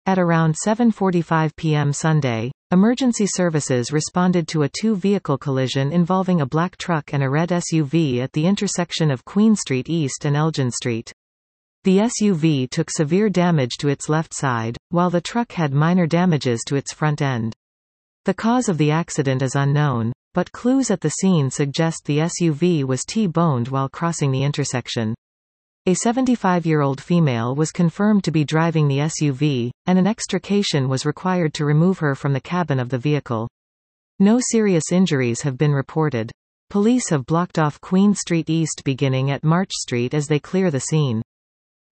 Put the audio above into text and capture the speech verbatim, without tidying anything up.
At around seven forty-five p m Sunday, emergency services responded to a two-vehicle collision involving a black truck and a red S U V at the intersection of Queen Street East and Elgin Street. The S U V took severe damage to its left side, while the truck had minor damages to its front end. The cause of the accident is unknown, but clues at the scene suggest the S U V was T-boned while crossing the intersection. A seventy-five-year-old female was confirmed to be driving the S U V, and an extrication was required to remove her from the cabin of the vehicle. No serious injuries have been reported. Police have blocked off Queen Street East beginning at March Street as they clear the scene.